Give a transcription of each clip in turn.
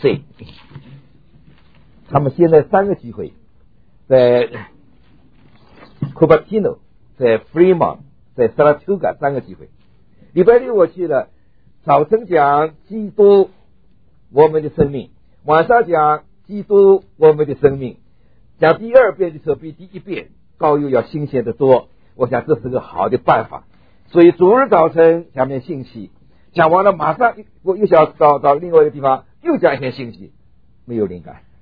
C。他们现在3个聚会，在 Cupertino， 在 Fremont， 在 Saratoga 3个聚会。礼拜六我去了，早晨讲基督我们的生命，晚上讲基督我们的生命。讲第2遍的时候比第1遍高又要新鲜得多，我想这是个好的办法。所以主日早晨讲篇信息，讲完了马上我又想到另外一个地方又讲一篇信息，没有灵感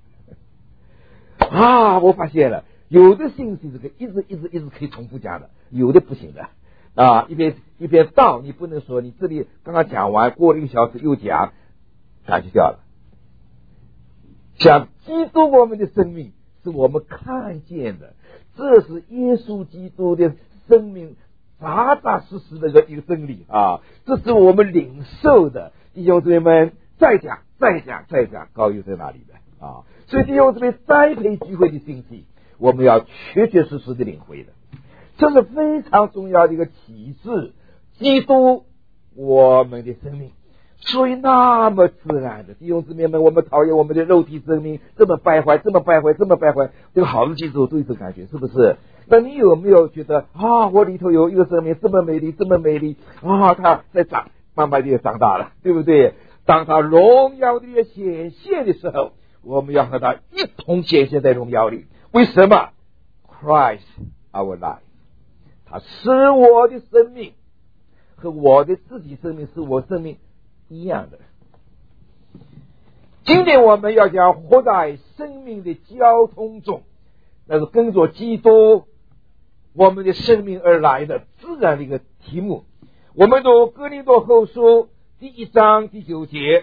啊！我发现了，有的信息是可以一直可以重复讲的，有的不行的啊！一边道，你不能说你这里刚刚讲完，过了1个小时又讲，感觉掉了。讲基督我们的生命是我们看见的，这是耶稣基督的生命扎扎实实的一个真理啊！这是我们领受的。弟兄姊妹们，再讲，高又在哪里的啊？所以弟兄姊妹栽培聚会的信息，我们要确实的领会的，这是非常重要的一个启示。基督我们的生命，所以那么自然的，弟兄姊妹们，我们讨厌我们的肉体生命这么败坏，这个好的基督都有这感觉，是不是？那你有没有觉得啊，我里头有一个生命这么美丽啊，它在慢慢的长大了，对不对？当它荣耀的显现的时候，我们要和它一同显现在荣耀里。为什么 ？Christ our life， 它使我的生命和我的自己生命是我生命一样的。今天我们要讲活在生命的交通中，那是跟着基督我们的生命而来的自然的一个题目。我们读哥林多后书第1章第9节。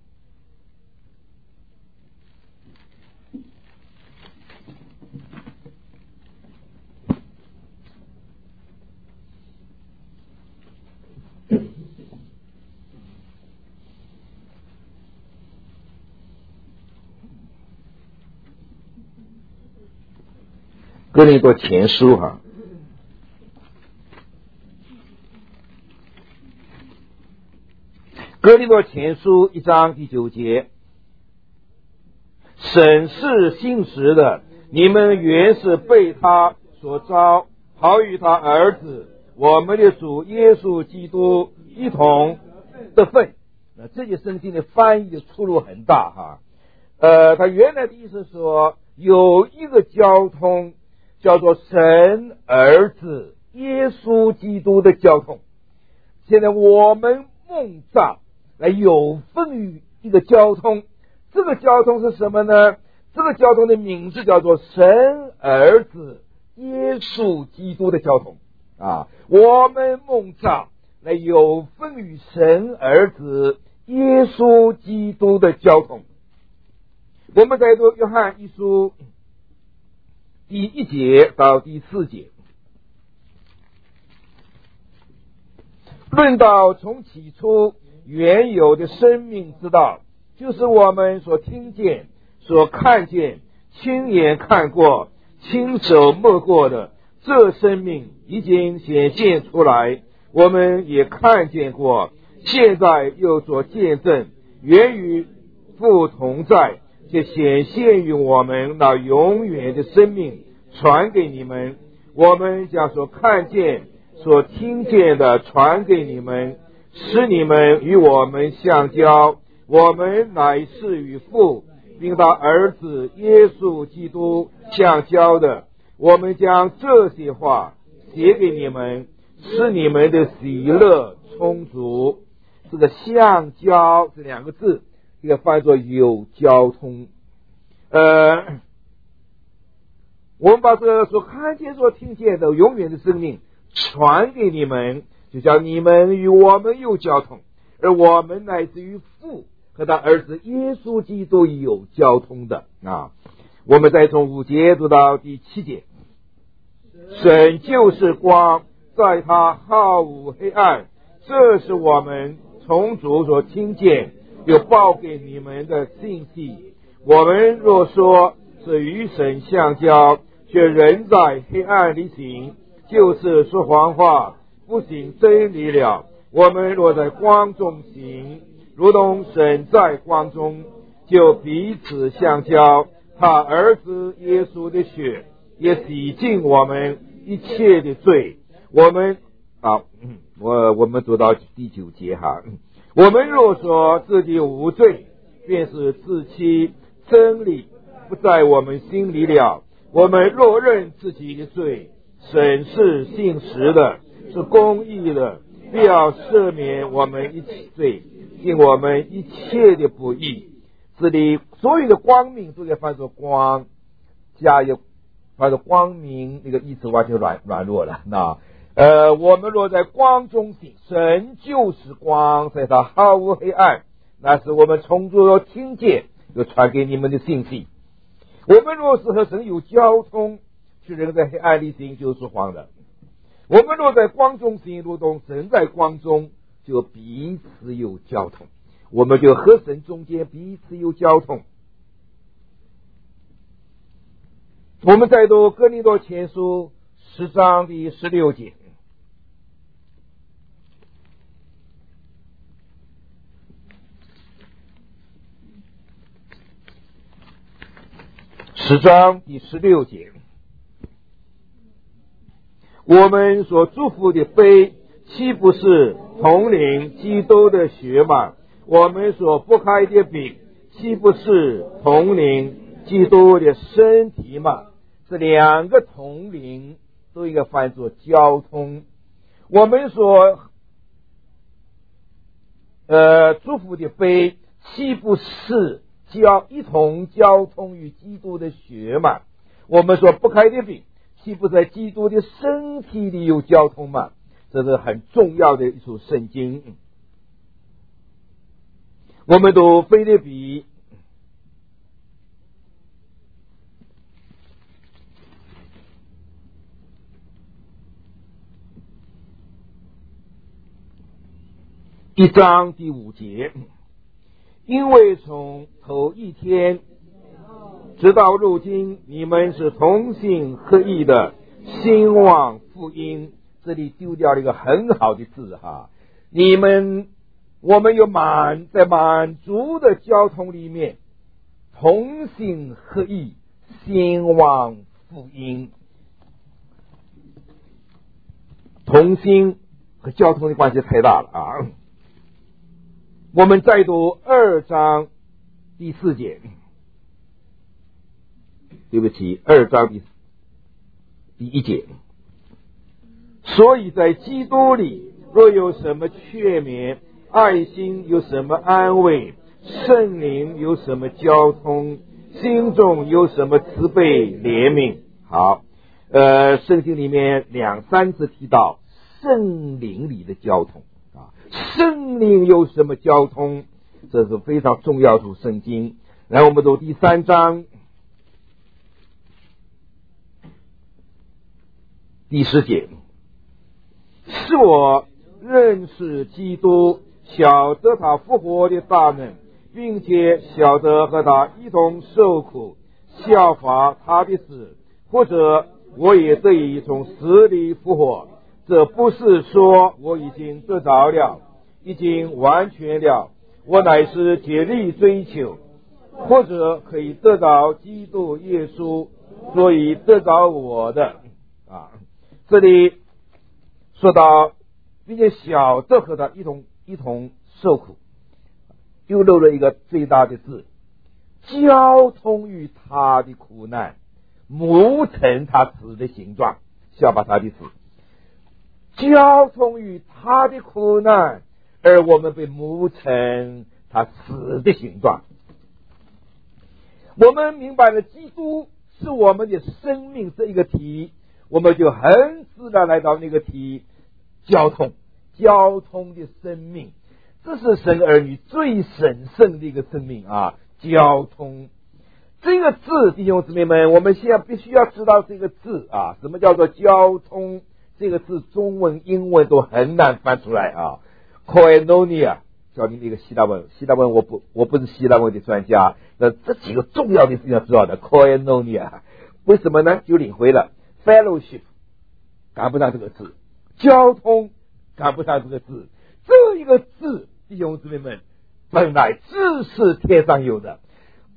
哥林多前书哈，哥林多前书1章第9节，审视信实的，你们原是被他所招，好与他儿子我们的主耶稣基督一同得分。那这些圣经的翻译的出入很大哈。他原来的意思说有一个交通叫做神儿子耶稣基督的交通。现在我们蒙召来有份于一个交通，这个交通是什么呢？这个交通的名字叫做神儿子耶稣基督的交通啊！我们蒙召来有份于神儿子耶稣基督的交通。我们再读约翰一书第1节到第4节，论到从起初原有的生命之道，就是我们所听见、所看见、亲眼看过、亲手摸过的，这生命已经显现出来，我们也看见过，现在又做见证，源于父同在，且显现于我们那永远的生命，传给你们。我们将所看见、所听见的传给你们，使你们与我们相交。我们乃是与父并他儿子耶稣基督相交的。我们将这些话写给你们，使你们的喜乐充足。这个相交这2个字，一个翻作有交通。我们把这个所看见、所听见的永远的生命传给你们，就叫你们与我们有交通，而我们乃至于父和他儿子耶稣基督有交通的啊！我们再从5节读到第7节，神就是光，在他毫无黑暗，这是我们从主所听见又报给你们的信息。我们若说是与神相交，却仍在黑暗里行，就是说谎话，不行真理了。我们若在光中行，如同神在光中， 就彼此相交，他儿子耶稣的血也洗净我们一切的罪。我们读到第9节哈，我们若说自己无罪，便是自欺，真理不在我们心里了。我们若认自己的罪，神是信实的，是公义的，必要赦免我们一切罪，尽我们一切的不义。这里所有的光明都要翻作光，加一翻作光明，那个意思完全软弱了。那我们若在光中行，神就是光，在他毫无黑暗。那是我们从中要听见，又传给你们的信息。我们若是和神有交通，去人在黑暗里行，就是谎的。我们若在光中行，如同神在光中，就彼此有交通。我们就和神中间彼此有交通。我们再读哥林多前书10章第16节。10章第16节，我们所祝福的杯，岂不是统领基督的血吗？我们所不开的饼，岂不是统领基督的身体吗？这两个统领都应该翻作交通。我们所祝福的杯，岂不是一同交通与基督的血嘛？我们说不开的饼，岂不在基督的身体里有交通嘛？这是很重要的一处圣经。我们读腓立比1章第5节，因为从头一天直到如今，你们是同心合意的兴旺福音。这里丢掉了一个很好的字哈，我们有在满足的交通里面，同心合意兴旺福音。同心和交通的关系太大了啊！我们再读2章第4节，对不起，2章第1节。所以在基督里，若有什么劝勉，爱心有什么安慰，圣灵有什么交通，心中有什么慈悲怜悯。好，圣经里面2、3次提到圣灵里的交通啊，圣灵有什么交通，这是非常重要的圣经。来，我们读第3章第10节，是我认识基督，晓得他复活的大能，并且晓得和他一同受苦，效法他的死，或者我也得以从死里复活。这不是说我已经得着了，已经完全了，我乃是竭力追求，或者可以得到基督耶稣，所以得着我的啊。这里说到并且晓得和他一同受苦，又漏了一个最大的字，交通于他的苦难，磨成他死的形状，效法他的死。交通于他的苦难，而我们被磨成他死的形状。我们明白了基督是我们的生命这一个题，我们就很自然来到那个题，交通的生命，这是神儿女最神圣的一个生命啊！交通这个字，弟兄姊妹们，我们现在必须要知道这个字啊，什么叫做交通？这个字中文、英文都很难翻出来啊。koinonia 教你那个希腊文，我不是希腊文的专家，那这几个重要的是要知道的。koinonia 为什么呢？就领会了 fellowship 赶不上这个字，交通赶不上这个字，这一个字，弟兄姊妹们，本来只是天上有的，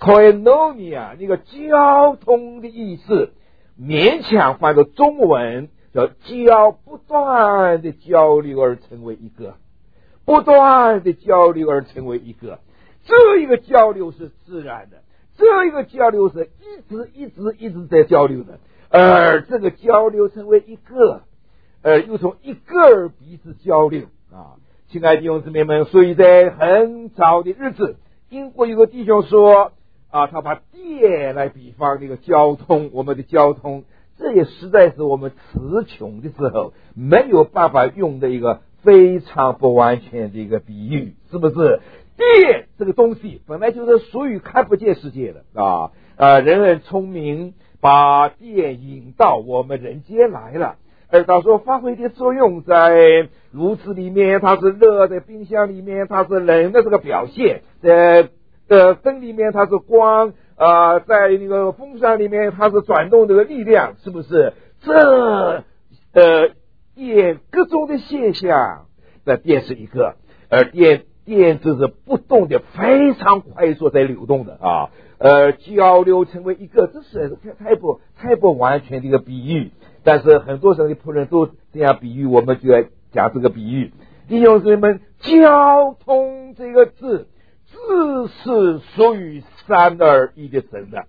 koinonia 那个交通的意思，勉强翻作中文叫不断的交流而成为一个，不断的交流而成为一个。这一个交流是自然的，这一个交流是一直在交流的，而这个交流成为一个，又从一个而彼此交流啊。亲爱的弟兄姊妹们，所以在很早的日子，英国有个弟兄说啊，他把电来比方那个交通，我们的交通，这也实在是我们词穷的时候没有办法用的一个非常不完全的一个比喻，是不是？电这个东西本来就是属于看不见世界的人很聪明，把电引到我们人间来了，而他说发挥的作用在炉子里面它是热，在冰箱里面它是冷的这个表现，在灯里面它是光，在那个风扇里面它是转动这个力量，是不是？这电各种的现象，那电是一个，而电就是不动的，非常快速在流动的交流成为一个，这是太不完全的一个比喻。但是很多神的仆人都这样比喻，我们就要讲这个比喻。弟兄姊妹们，交通这个字是属于三而一的神的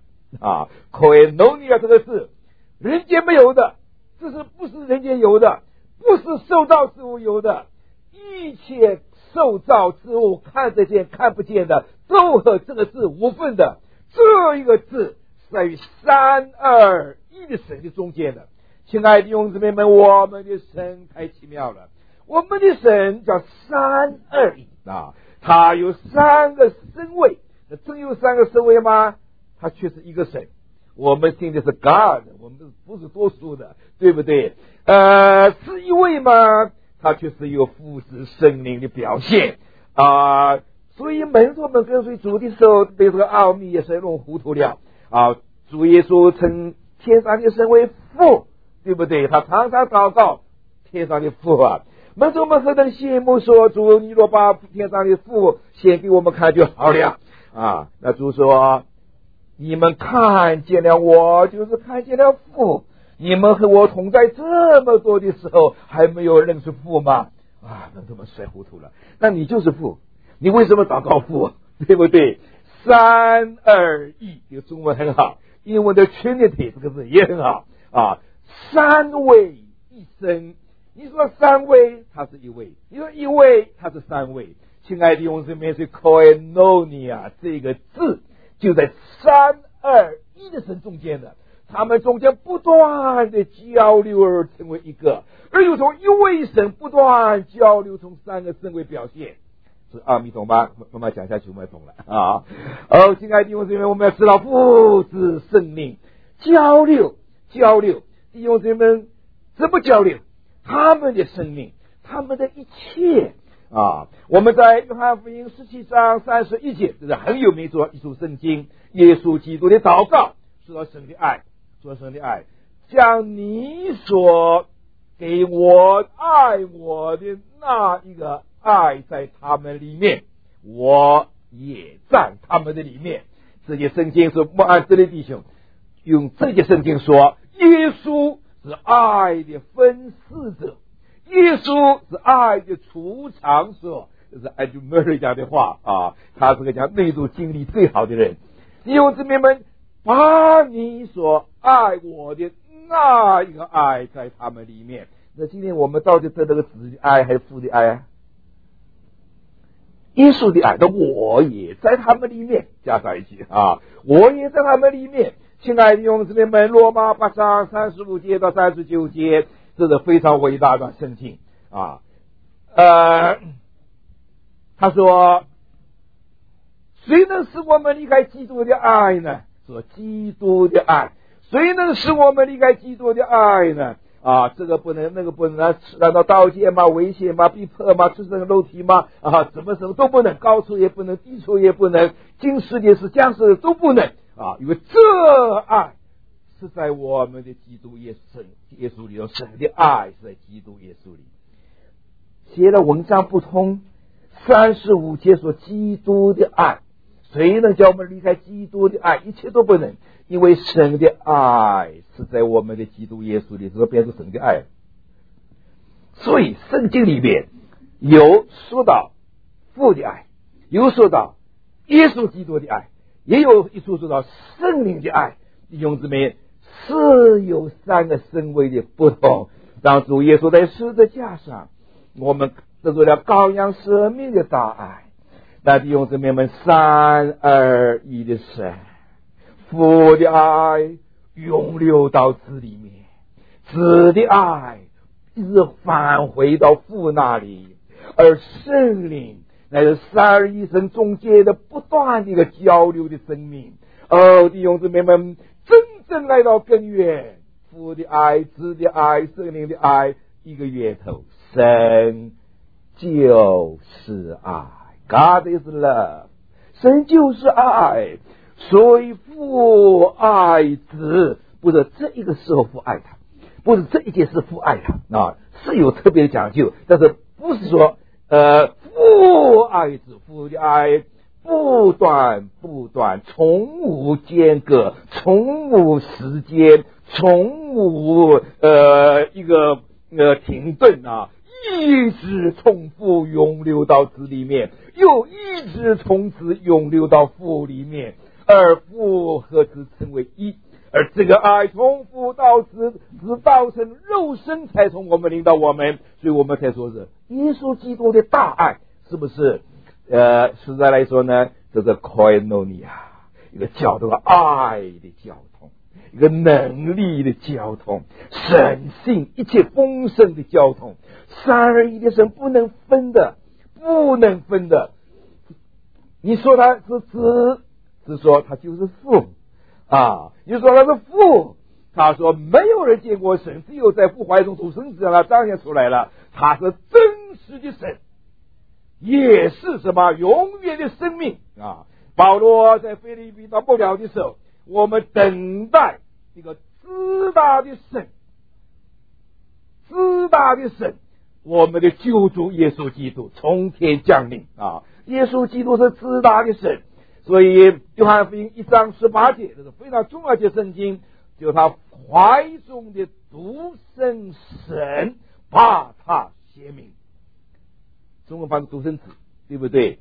koinonia 这个字人间没有的，这是不是人间有的，不是受造之物有的，一切受造之物看得见看不见的都和这个字无分的，这一个字是在于三而一的神的中间的。亲爱的弟兄姊妹们，我们的神太奇妙了，我们的神叫三而一他有三个身位，真有三个身位吗？他却是一个神，我们信的是 God， 我们不是多数的，对不对？是一位吗？他却是有父子圣灵的表现所以门徒们跟随主的时候被这个奥秘也是弄糊涂了主耶稣称天上的神为父，对不对？他常常祷告天上的父门徒们何等羡慕，说主你若把天上的父显给我们看就好了那主说你们看见了我，就是看见了父，你们和我同在这么多的时候还没有认识父吗？门徒们摔糊涂了，那你就是父，你为什么祷告父，对不对？三而一，这个中文很好，英文的 Trinity 这个字也很好三位一身，你说三位他是一位，你说一位他是三位。亲爱的弟兄姊妹，是 koinonia 这个字就在三而一的神中间的，他们中间不断的交流而成为一个，而又从一位神不断交流，从三个身位表现，是阿弥陀吗？慢慢讲下去我们懂了亲爱的弟兄姊妹，我们要知道父子圣灵交流，弟兄姊妹们怎么交流？他们的生命，他们的一切我们在约翰福音17章31节，这是很有名一处圣经，耶稣基督的祷告，说到神的爱，将你所给我爱我的那一个爱在他们里面，我也在他们的里面。这些圣经是莫安之的弟兄用这些圣经说，耶稣是爱的分赐者，耶稣是爱的储藏者，这是艾杜梅瑞讲的话他是个讲内度经历最好的人。弟兄姊妹们，把你所爱我的那一个爱在他们里面。那今天我们到底得这个子的爱还是父的爱耶稣的爱，那我也在他们里面，加在一起我也在他们里面。亲爱的弟兄姊妹们，罗马8章35节到39节，这是非常伟大的圣经他说谁能使我们离开基督的爱呢？说基督的爱，谁能使我们离开基督的爱呢？这个不能那个不能，难道刀剑吗？危险吗？逼迫吗？出生肉体吗？什么都不能，高处也不能，低处也不能，今世的事将世都不能因为这爱是在我们的基督耶稣里头，神的爱是在基督耶稣里。写的文章不通，35节说基督的爱， 谁能叫我们离开基督的爱？一切都不能，因为神的爱是在我们的基督耶稣里，这个变成神的爱。所以圣经里面有说到父的爱，有说到耶稣基督的爱，也有一处说到圣灵的爱。弟兄姊妹，是有三个身位的不同。当主耶稣在十字架上，我们得到了羔羊舍命的大爱。那弟兄姊妹们，三而一的神，父的爱涌流到子里面，子的爱一直返回到父那里，而圣灵乃是三而一神中间的不断的一个交流的生命。弟兄姊妹们，真正来到根源，父的爱、子的爱、圣灵的爱，一个源头，神就是爱。God is love， 神就是爱，所以父爱子，不是这一个时候父爱他，不是这一件事父爱他是有特别的讲究，但是不是说父爱子，父的爱不断，从无间隔，从无时间，从无一个停顿一直重复涌流到子里面，又一直从子涌流到父里面，而父和子成为一，而这个爱从父到子，子道成肉身才从我们领到我们，所以我们才说是耶稣基督的大爱，是不是？实在来说呢，这是 koinonia， 一个叫做爱的交通，一个能力的交通，神性一切丰盛的交通，三而一的神不能分的。你说他是子，是说他就是父你说他是父，他说没有人见过神，只有在父怀中出生之让他彰显出来了，他是真实的神，也是什么永远的生命保罗在腓立比到不了的时候，我们等待一个至大的神，我们的救主耶稣基督从天降临耶稣基督是至大的神，所以约翰福音1章18节，这是非常重要的圣经，就他怀中的独生神把他显明，中文版的独生子，对不对？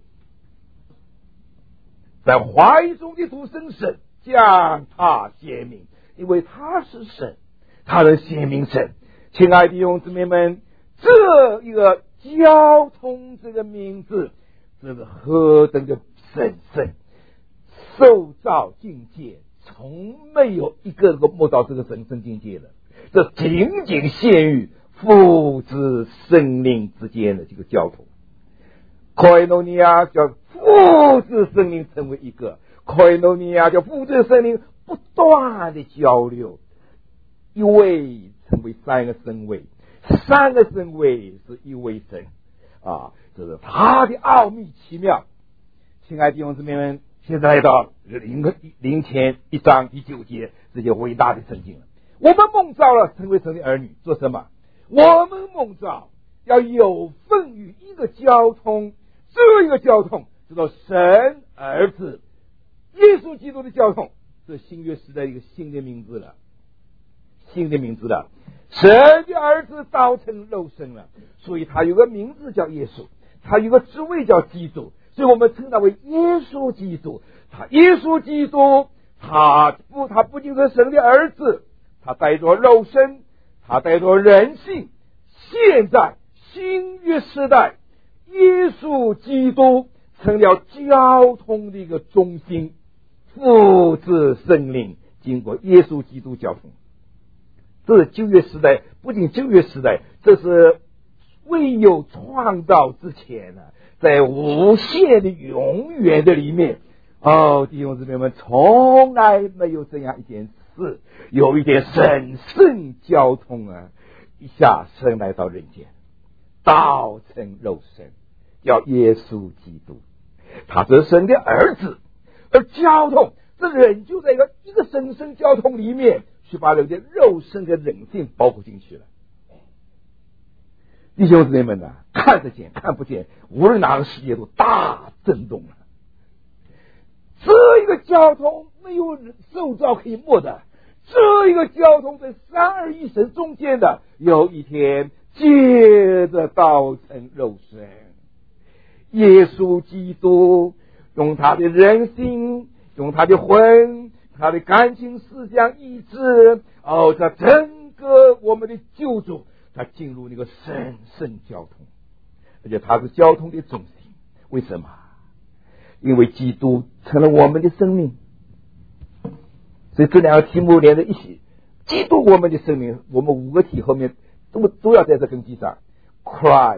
在怀中的独生神将他显明，因为他是神，他能显明神。亲爱的弟兄姊妹们，这一个交通这个名字，这个何等的神圣，受造境界从没有一个摸到这个神圣境界了，这仅仅限于父子圣灵之间的这个交通。koinonia 叫父子圣灵成为一个， koinonia 叫父子圣灵不断的交流，一位成为三个身位，三个身位是一位神这是他的奥秘奇妙。亲爱的弟兄姊妹们，现在来到灵前1章第9节，这些伟大的圣经了。我们蒙召了成为神的儿女，做什么？我们蒙召要有份于一个交通，这一个交通叫做神儿子耶稣基督的交通，这新约时代一个新的名字了。神的儿子道成肉身了，所以他有个名字叫耶稣，他有个职位叫基督，所以我们称他为耶稣基督。耶稣基督他不仅是神的儿子，他带着肉身，他带着人性。现在新约时代，耶稣基督成了交通的一个中心，父子圣灵经过耶稣基督交通。这是旧约时代，不仅旧约时代，这是未有创造之前在无限的永远的里面弟兄姊妹们，从来没有这样一件事，有一点神圣交通一下生来到人间，道成肉身，叫耶稣基督，他是神的儿子，而交通这人就在一个神圣交通里面去把人的肉身和人性包括进去了。弟兄姊妹们看得见看不见，无论哪个世界都大震动了。 这一个交通没有受造可以摸的，这一个交通在三而一神中间的，有一天接着道成肉身。耶稣基督用他的人性，用他的魂，他的感情思想意志，这整个我们的救主，他进入那个神圣交通，而且他是交通的中心。为什么？因为基督成了我们的生命。所以这两个题目连在一起，基督我们的生命，我们五个题后面都要在这根基上。 Christ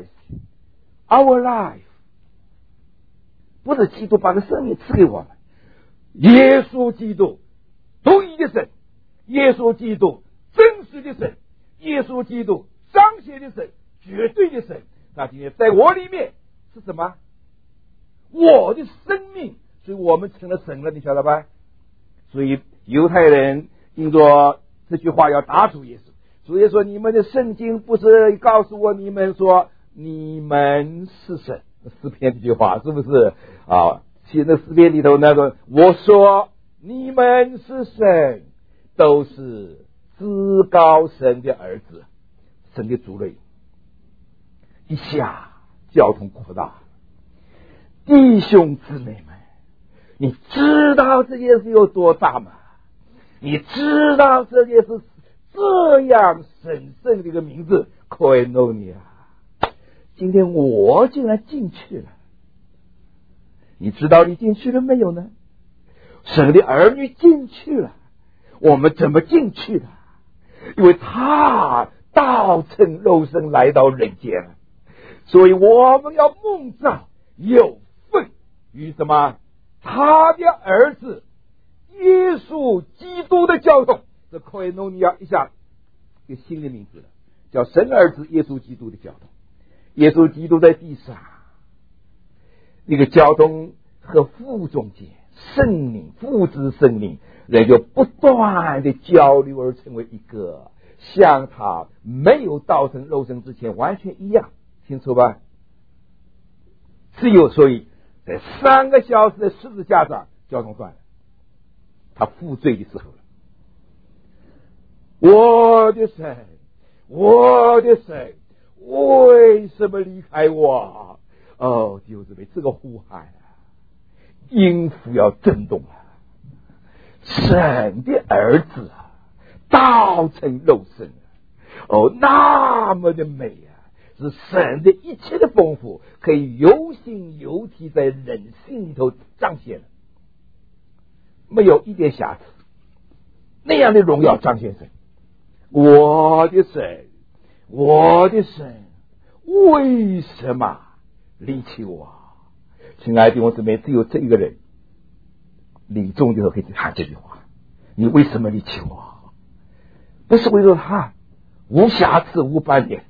our life， 不是基督把这生命赐给我们，耶稣基督独一的神，耶稣基督真实的神，耶稣基督彰显的神，绝对的神。那今天在我里面是什么？我的生命，所以我们成了神了，你晓得吧？所以犹太人因着这句话要打主耶稣，主耶稣说你们的圣经不是告诉我你们说你们是神？诗篇这句话是不是啊？写在诗篇里头那个我说你们是神，都是至高神的儿子，神的族类。一下交通扩大，弟兄姊妹们，你知道这件事有多大吗？你知道这件事这样神圣的一个名字 Koinonia， 今天我竟然进去了。你知道你进去了没有呢？神的儿女进去了。我们怎么进去的？因为他道成肉身来到人间了，所以我们要蒙召有份于什么？他的儿子耶稣基督的交通。这Koinonia一下一个新的名字了，叫神儿子耶稣基督的交通。耶稣基督在地上那个交通和父中间，圣灵父子圣灵人就不断的交流而成为一个，像他没有道成肉身之前完全一样，清楚吧？只有所以在3个小时的十字架上交通断了，他负罪的时候了。我的神，我的神，为什么离开我？弟兄姊妹，这个呼喊音符要震动啊！神的儿子道成肉身那么的美啊！是神的一切的丰富可以有形有体在人性里头彰显了，没有一点瑕疵，那样的荣耀彰显神。我的神，我的神，为什么离弃我？亲爱的弟兄姊妹，只有这一个人李众的时候可以喊这句话，你为什么离弃我？不是为了他无瑕疵无斑点，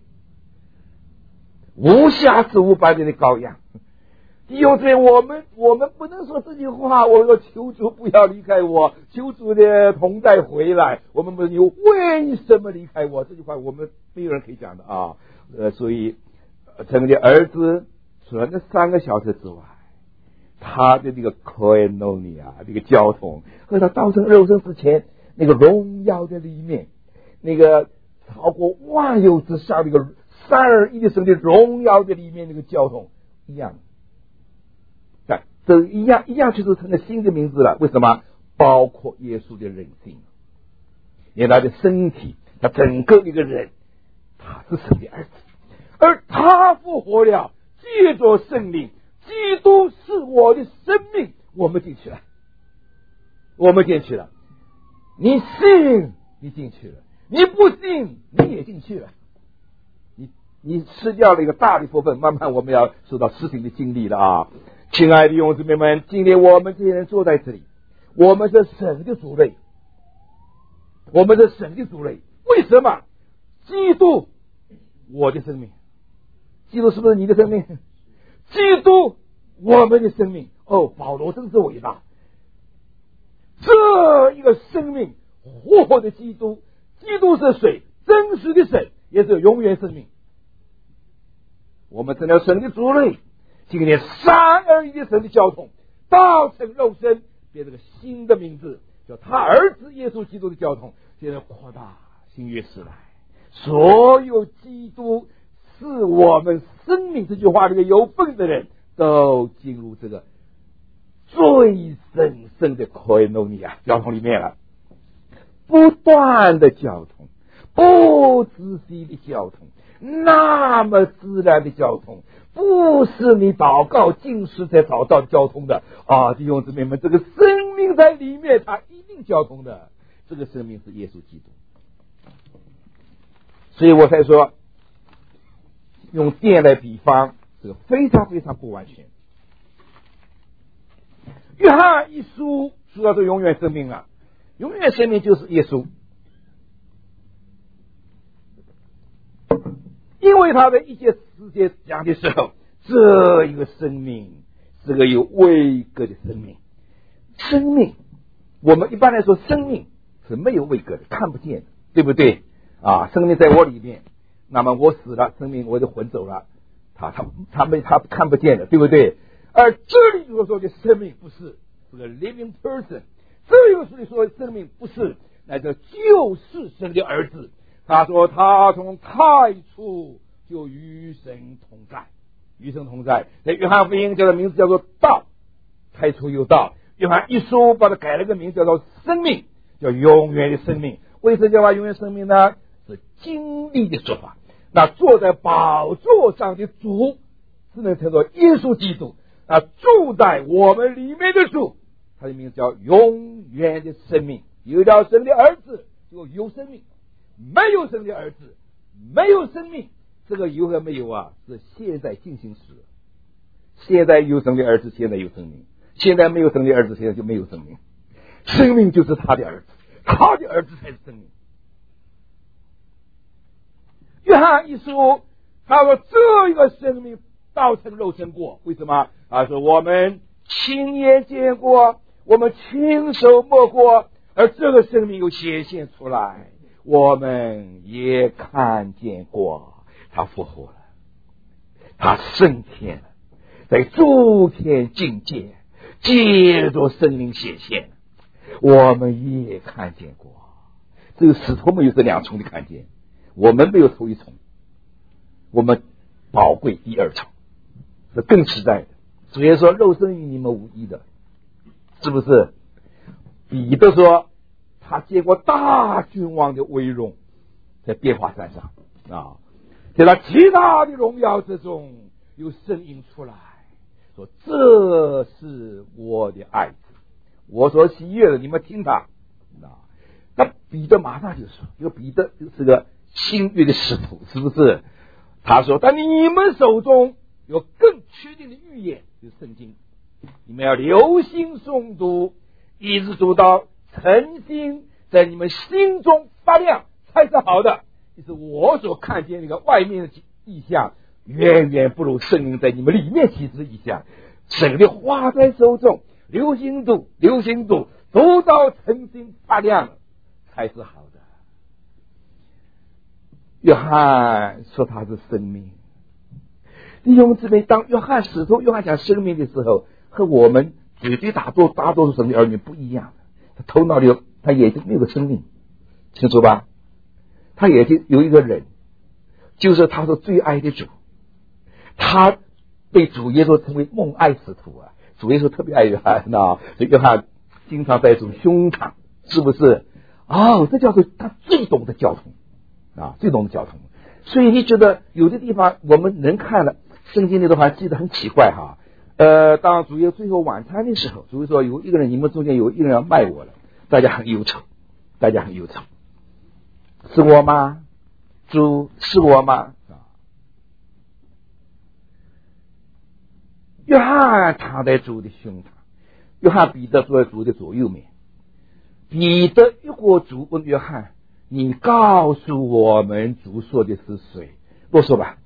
无瑕疵无斑点的羔羊。弟兄姊妹，我们不能说这句话，我说求主不要离开我，求主的同在回来。我们不是你为什么离开我？这句话我们没有人可以讲的啊。所以神的儿子除了那3个小时之外，他的那个 Koinonia 那个交通和他道成肉身之前那个荣耀的里面，那个超过万有之上那个三而一的神的荣耀的里面那个交通一样。这一样就是成了新的名字了。为什么？包括耶稣的人性，连他的身体，他整个一个人，他是神的儿子，而他复活了，借着圣灵，基督是我的生命，我们进去了，我们进去了。你信，你进去了；你不信，你也进去了。你吃掉了一个大的部分，慢慢我们要受到实行的经历了啊！亲爱的弟兄姊妹们，今天我们这些人坐在这里，我们是神的族类，我们是神的族类。为什么？基督我的生命，基督是不是你的生命？基督我们的生命。保罗真是伟大，这一个生命活的基督，基督是谁？真实的神，也是永远生命。我们成了神的族类，今天三而一的神的交通道成肉身， 变成个新的名字，叫他儿子耶稣基督的教统，现在扩大新约时代，所有基督是我们生命这句话里面有份的人，都进入这个最神圣的koinonia教统里面了。不断的交通，不仔细的交通，那么自然的交通，不是你祷告进食才找到交通的啊！弟兄姊妹们，这个生命在里面，它一定交通的。这个生命是耶稣基督，所以我才说，用电来比方，这个非常非常不完全。约翰一书说到这永远生命啊，永远生命就是耶稣，因为他在一切世界讲的时候，这一个生命是个有位格的生命。生命，我们一般来说生命是没有位格的，看不见的，对不对啊？生命在我里面，那么我死了，生命我的魂走了，他看不见的，对不对？而这里所说的生命不是个 living person， 这个书里说的生命不是，那这就是神的儿子。他说他从太初就与神同在，与神同在。在约翰福音叫的名字叫做道，太初有道。约翰一书把它改了个名叫做生命，叫永远的生命。为什么叫它永远生命呢？是经历的说法。那坐在宝座上的主只能称作耶稣基督，那住在我们里面的主，他的名字叫永远的生命。有了神的儿子就有生命，没有神的儿子没有生命。这个有和没有啊，是现在进行时。现在有神的儿子，现在有生命；现在没有神的儿子，现在就没有生命。生命就是他的儿子，他的儿子才是生命。约翰一书他说这一个生命道成肉身过，为什么？他说我们亲眼见过，我们亲手摸过，而这个生命又显现出来，我们也看见过。他复活了，他升天了，在诸天境界借着生命显现，我们也看见过。这个使徒们有这两重的看见，我们没有头一重，我们宝贵第二重，是更实在的。主耶稣说肉身与你们无异的，是不是？彼得说他见过大君王的威荣，在变化山上啊，在他其他的荣耀之中有声音出来说这是我的爱子，我所喜悦的，你们听他。那彼得马上就说，因为彼得是个新约的使徒，是不是？他说但你们手中有更确定的预言，就是圣经，你们要留心诵读，一直读到诚心在你们心中发亮，才是好的。就是我所看见那个外面的意象，远远不如圣灵在你们里面启示的意象。神的话在手中，留心读，留心读，读到诚心发亮才是好的。约翰说他是生命。弟兄姊妹，当约翰使徒约翰讲生命的时候，和我们绝对大多数神的儿女不一样的。他头脑里他眼睛没有个生命，清楚吧？他眼睛有一个人，就是他是最爱的主，他被主耶稣称为梦爱使徒啊。主耶稣特别爱约翰啊，所以约翰经常带出胸膛，是不是？哦，这叫做他最懂得交通啊，最懂得交通。所以你觉得有的地方我们能看了圣经里的话，记得很奇怪哈。当主耶稣最后晚餐的时候，主耶稣说有一个人，你们中间有一个人要卖我了，大家很忧愁，大家很忧愁。是我吗？主是我吗？约翰躺在主的胸膛，约翰彼得坐在主的左右面。彼得越过主问约翰，你告诉我们主说的是谁？啰嗦吧，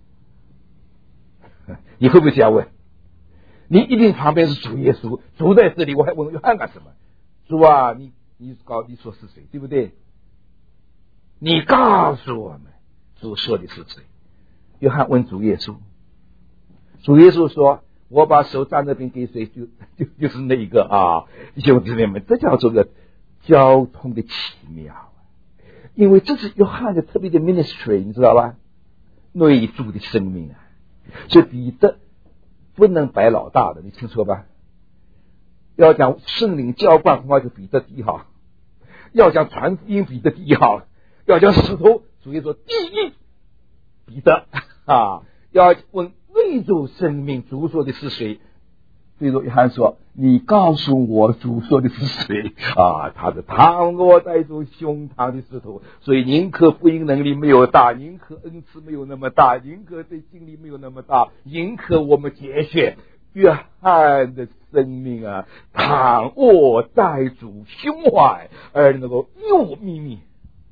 你会不会这样问？你一定旁边是主耶稣，主在这里，我还问约翰干什么？主啊，你说是谁，对不对？你告诉我们主说的是谁？约翰问主耶稣，主耶稣说我把手沾那边给谁，就是那一个啊，弟兄姊妹们，这叫做个交通的奇妙。因为这是约翰的特别的 ministry， 你知道吧？内住的生命啊，所以彼得不能摆老大的，你听说吧？要讲圣灵浇灌，恐怕就彼得第一号；要讲传福音，彼得第一号；要讲使徒，主耶稣第一，彼得啊！要问内住生命，主说的是谁？对着约翰说：“你告诉我，主说的是谁啊？他是躺卧在主胸膛的石头，所以宁可福音能力没有大，宁可恩赐没有那么大，宁可对经历没有那么大，宁可我们节选约翰的生命啊，躺卧在主胸怀，而能够又秘密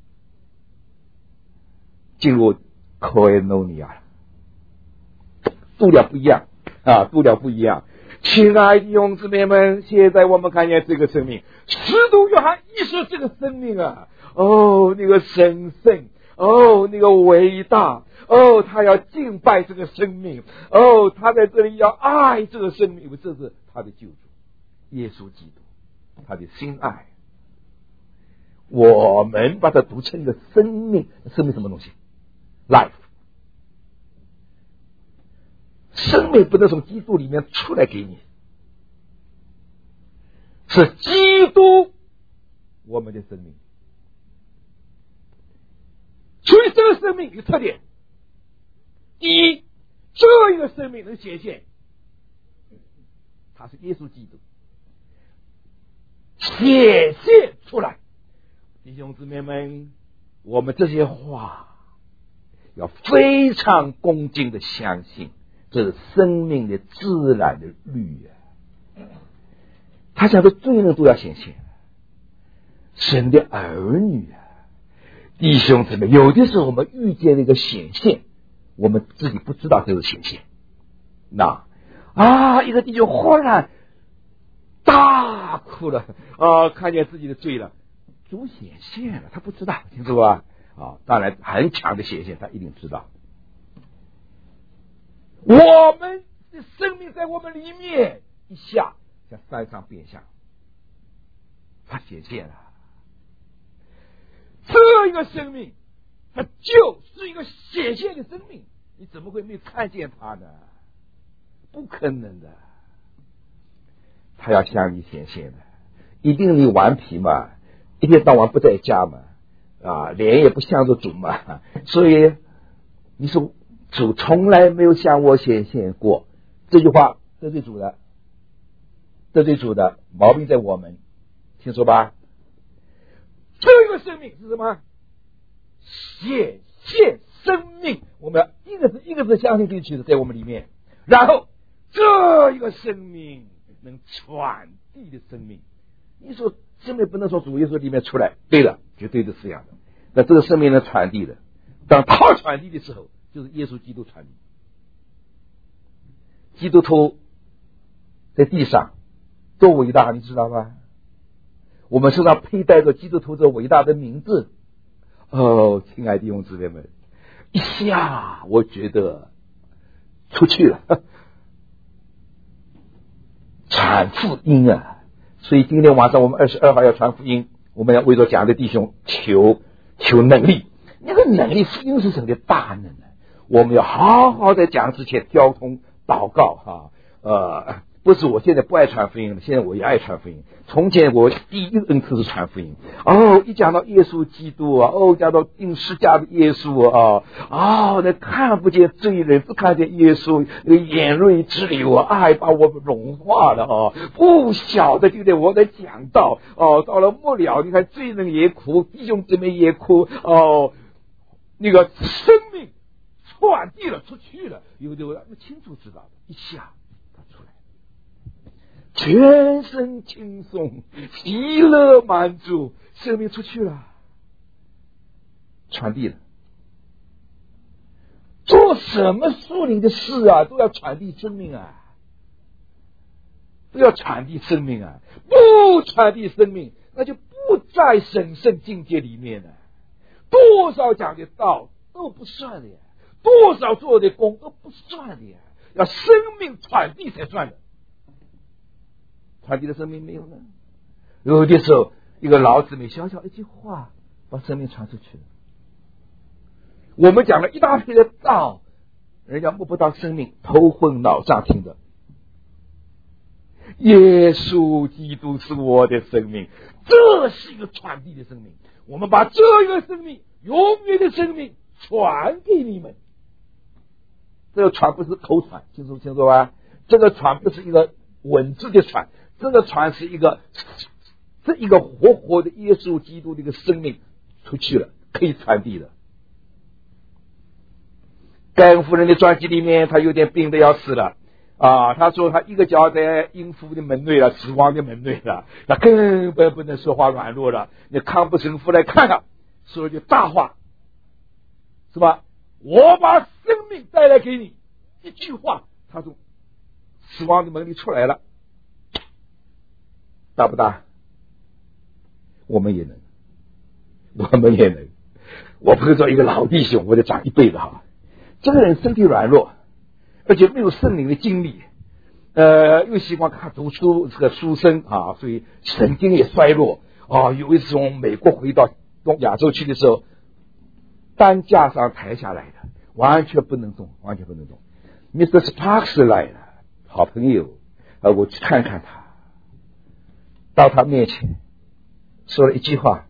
进入koinonia，度量不一样啊，度量不一样。”亲爱的弟兄姊妹们，现在我们看见这个生命，使徒约翰一说这个生命啊，哦，那个神圣，哦，那个伟大，哦，他要敬拜这个生命，哦，他在这里要爱这个生命，因为这是他的救主耶稣基督，他的心爱。我们把它读成一个生命，生命什么东西 ？life。生命不能从基督里面出来给你，是基督我们的生命。所以这个生命有特点，第一，这一个生命能显现，它是耶稣基督显现出来。弟兄姊妹们，我们这些话要非常恭敬的相信，这是生命的自然的律啊！他讲的罪人都要显现，神的儿女啊，弟兄姊妹，有的时候我们遇见那个显现，我们自己不知道这是显现。那一个弟兄忽然大哭了看见自己的罪了，主显现了，他不知道，清楚吧？当然很强的显现，他一定知道。我们的生命在我们里面一下像山上变相，它显现了。这一个生命，它就是一个显现的生命，你怎么会没有看见它呢？不可能的，它要向你显现的。一定你顽皮嘛，一天到晚不在家嘛，脸也不向着主嘛，所以你说主从来没有向我显现过，这句话得罪主的毛病在我们，听说吧？这个生命是什么？显现生命，我们要一个字相信进去的，在我们里面。然后这一个生命能传递的生命，你说生命不能从主耶稣里面出来，对的，绝对的是这样的。那这个生命能传递的，当他传递的时候，就是耶稣基督传递。基督徒在地上多伟大，你知道吗？我们身上佩戴着基督徒这伟大的名字。亲爱的弟兄姊妹们，一下我觉得出去了，传福音啊！所以今天晚上我们22号要传福音，我们要为着讲的弟兄求能力。那个能力，福音是神的大能啊！我们要好好在讲之前交通祷告不是我现在不爱传福音了，现在我也爱传福音。从前我第一个恩赐是传福音。一讲到耶稣基督讲到钉十架的耶稣那看不见罪人，只看见耶稣，眼泪直流爱把我们融化了不晓得就在我在讲到到了末了，你看罪人也哭，弟兄姊妹也哭那个生命传递了出去了，有的我清楚知道的，一下他出来，全身轻松，喜乐满足，生命出去了，传递了。做什么属灵的事都要传递生命都要传递生命不传递生命，那就不在神圣境界里面了。多少讲的道都不算的呀，多少做的功都不算的呀， 要生命传递才算的。传递的生命没有呢？有的时候，一个老姊妹小小一句话，把生命传出去了。我们讲了一大堆的道，人家摸不到生命，头昏脑胀听的。耶稣基督是我的生命，这是一个传递的生命。我们把这个生命，永远的生命传给你们。这个传不是口传，清楚吧？这个传不是一个文字的传，这个传是一个活活的耶稣基督的一个生命出去了，可以传递的。盖恩夫人的传记里面，他有点病的要死了啊！他说他一个脚在阴府的门内了，死亡的门内了，他根本不能说话，软弱了。那康布神父来看看，说了句大话，是吧？我把生命带来给你，一句话，他从死亡的门里出来了，大不大？我们也能。我不是说一个老弟兄，我得讲一辈子哈。这个人身体软弱，而且没有圣灵的经历，又喜欢看读书，这个书生啊，所以神经也衰弱啊。有一次从美国回到亚洲去的时候，担架上抬下来的，完全不能动。Mr. Sparks 来了，好朋友，我去看看他，到他面前说了一句话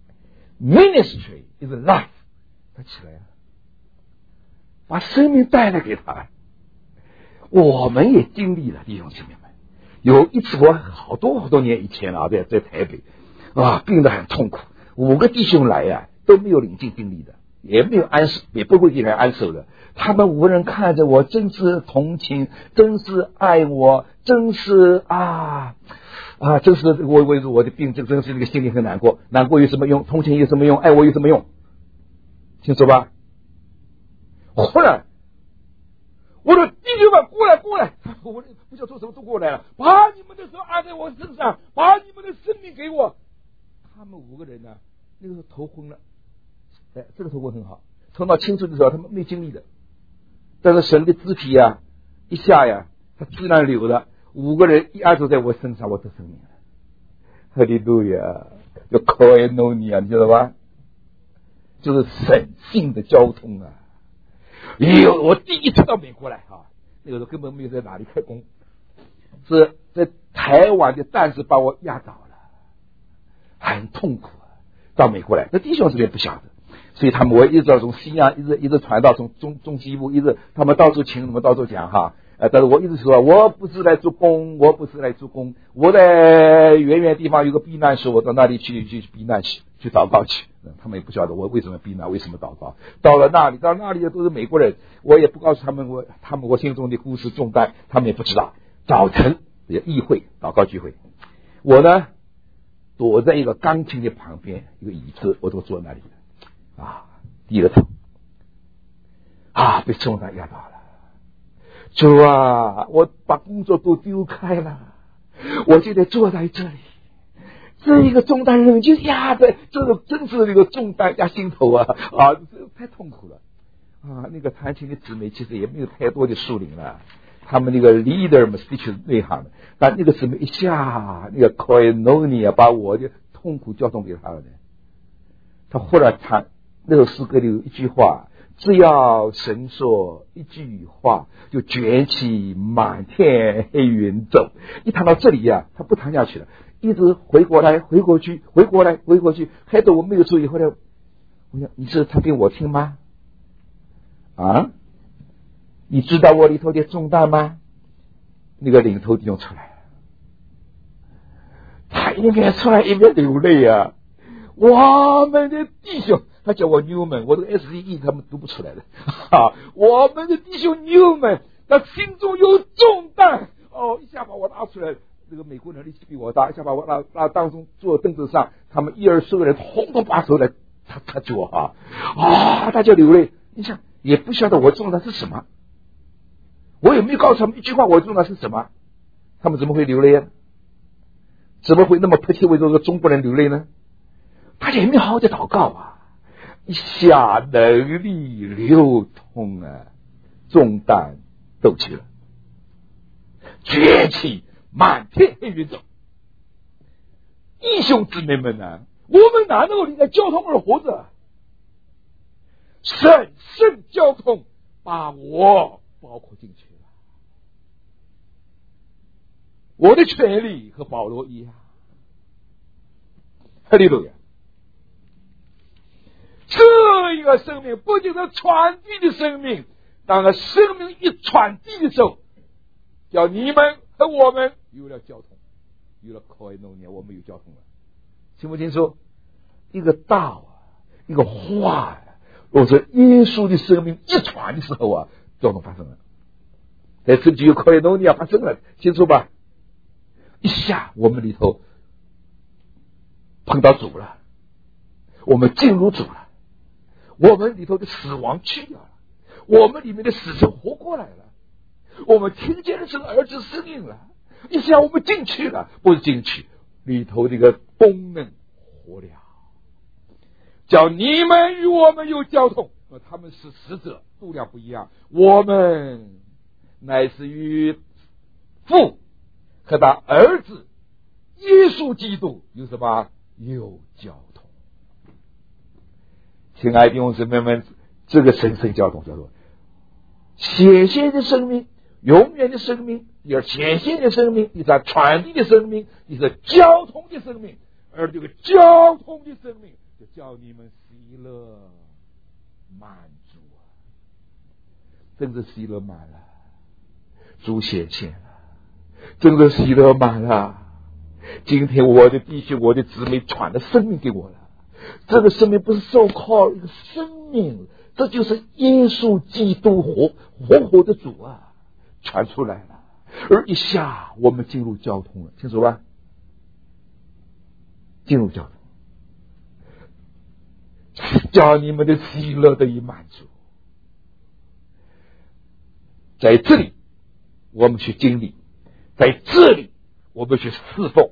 ：“Ministry is life。”他起来了。把生命带来给他。我们也经历了，弟兄姐妹们。有一次我好多年以前啊，在台北啊，病得很痛苦，5个弟兄来啊，都没有领进经历的，也没有安守，也不会进来安守的。他们5个人看着我，真是同情，真是爱我，真是真是我的病，这真是那个心里很难过。难过有什么用？同情有什么用？爱我有什么用？清楚吧？忽然，我的弟兄们过来！我不知道做什么都过来了，把你们的手按在我身上，把你们的生命给我。他们5个人呢，那个时候头昏了，这个头昏很好，头脑清楚的时候他们没经历的，但是神的肢体啊，一下呀，他自然流了。5个人一按住在我身上，我得生命了。哈利路亚，叫 koinonia， 你知道吧？就是神性的交通啊。我第一次到美国来啊，那个时候根本没有在哪里开工，是在台湾的担子把我压倒了，很痛苦啊。到美国来，那弟兄这边不晓得，所以我一直从西安一直传到从中西部，一直他们到处请我们到处讲哈。但是我一直说我不是来做工，我在远地方有个避难所，我到那里去避难去祷告去。他们也不晓得我为什么避难，为什么祷告。到那里的都是美国人，我也不告诉他们我心中的故事重担，他们也不知道。早晨议会祷告聚会，我呢躲在一个钢琴的旁边，一个椅子，我都坐那里低着头被重担压倒了。主啊，我把工作都丢开了，我就得坐在这里，这一个重担人就压在这个真是那个重担压心头太痛苦了那个弹琴的姊妹其实也没有太多的树龄了，他们那个 leader 嘛是的确内行的，但那个姊妹一下那个 koinonia 把我的痛苦交通给他了呢。他忽然弹那首诗歌里有一句话，只要神说一句话，就卷起满天黑云走。一谈到这里他不谈下去了，一直回过来回过去，开头我没有注意，后来我想你是唱给我听吗？你知道我里头的重担吗？那个领头弟兄出来，他一边出来一边流泪我们的弟兄，他叫我 Newman， 我这个 SCE 他们读不出来的我们的弟兄 Newman， 他心中有重担一下把我拉出来，这个美国人力气比我大，一下把我拉当中坐凳子上，他们10-20个人统统把手来他救我大家流泪。你想也不晓得我重担是什么，我也没告诉他们一句话我重担是什么，他们怎么会流泪怎么会那么迫切为这个中国人流泪呢？大家也没好好的祷告一下能力流通重担都去了。 崛起，满天黑云走。弟兄姊妹们呢，我们哪能够离开交通而活着？神圣交通把我包括进去了。我的权利和保罗一样。哈利路亚！这一个生命不仅是传递的生命，当然生命一传递的时候，叫你们和我们有了交通，有了koinonia，我们有交通了。清不清楚？一个道啊，一个话啊，若是耶稣的生命一传的时候啊，交通发生了。在这就有koinonia发生了，清楚吧？一下我们里头碰到主了，我们进入主了，我们里头的死亡去掉了，我们里面的死神活过来了，我们听见了这个儿子声音了，一下我们进去了，不是进去，里头这个功能活了，叫你们与我们有交通。他们是使者，度量不一样，我们乃是与父和他儿子耶稣基督有什么？有交通。亲爱的弟兄姊妹们，这个神圣交通叫做显现的生命，永远的生命，第二显现的生命，第三传递的生命，第四交通的生命。而这个交通的生命就叫你们喜乐满足啊！真是喜乐满了，主显现了，真的喜乐满了。今天我的弟兄我的姊妹传的生命给我了，这个生命不是受靠一个生命，这就是耶稣基督活的主啊，传出来了。而一下我们进入交通了，清楚吧？进入交通，叫你们的喜乐得以满足。在这里我们去经历，在这里我们去侍奉，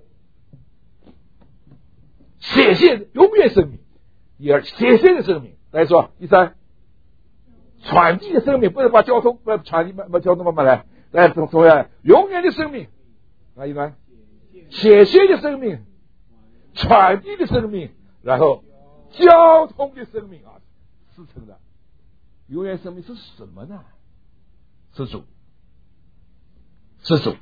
显现永远生命，第二显现的生命，来说第三传递的生命，不能把交通把传递把交通慢慢来，来怎么样？永远的生命，哪一个？显现的生命，传递的生命，然后交通的生命啊，四层的永远生命是什么呢？是主，是主。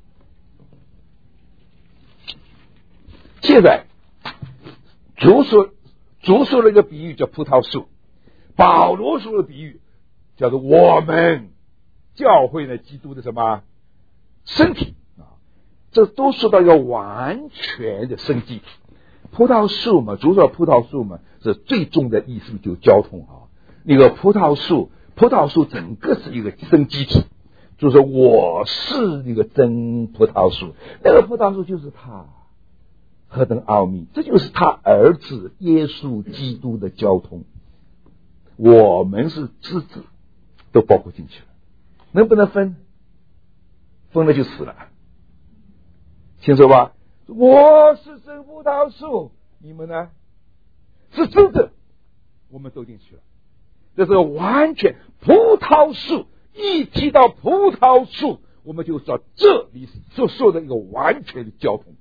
现在主说了一个比喻叫葡萄树，保罗说的比喻叫做我们教会呢基督的什么身体啊，这都说到一个完全的生机体。葡萄树嘛，主说葡萄树嘛，是最重的意思就是交通啊。那个葡萄树整个是一个生机体，就是说我是那个真葡萄树，那个葡萄树就是他。何等奥秘！这就是他儿子耶稣基督的交通，我们是枝子，都包括进去了。能不能分？分了就死了，清楚吧？我是真葡萄树，你们呢？是枝子，我们都进去了。这是完全葡萄树，一提到葡萄树，我们就知道这里所说的一个完全的交通。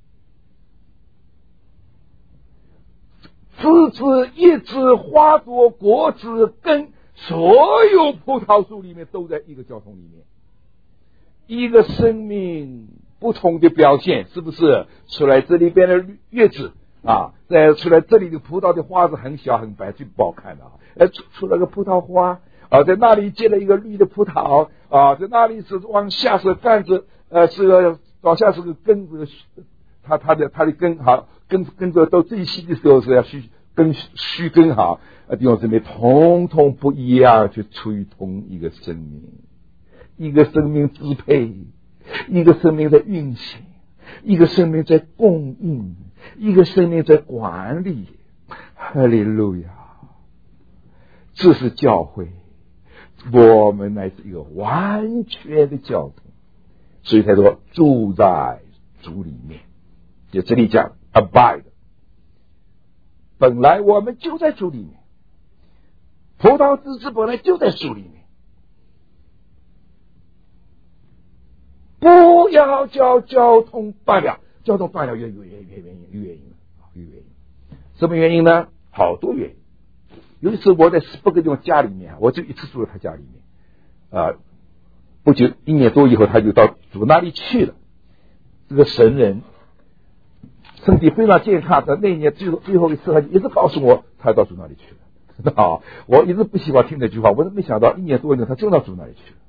枝子、叶子、花朵、果子、根，所有葡萄树里面都在一个交通里面。一个生命不同的表现，是不是？出来这里边的叶子啊，再出来这里的葡萄的花子很小很白，最不好看的啊。出了个葡萄花啊，在那里结了一个绿的葡萄啊，在那里是往下是杆子，是个往下是个根子，它的根哈。跟着到最细的时候是要须根哈，弟兄姊妹统统不一样，就出于同一个生命，一个生命支配，一个生命在运行，一个生命在供应，一个生命在管理。哈利路亚！这是教会，我们乃是一个完全的教徒，所以才说住在主里面。就这里讲abide， 本来我们就在主里面，葡萄枝子本来就在树里面， 不要叫交通断了，交通断了越原因。什么原因呢？好多原因。有一次我在10个地方家里面，我就一次住在他家里面不久1年多以后，他就住那里去了。这个神人身体非常健康的，那一年最后一次，他就一直告诉我他到住那里去了我一直不希望听那句话，我都没想到1年多以后他就到住那里去了。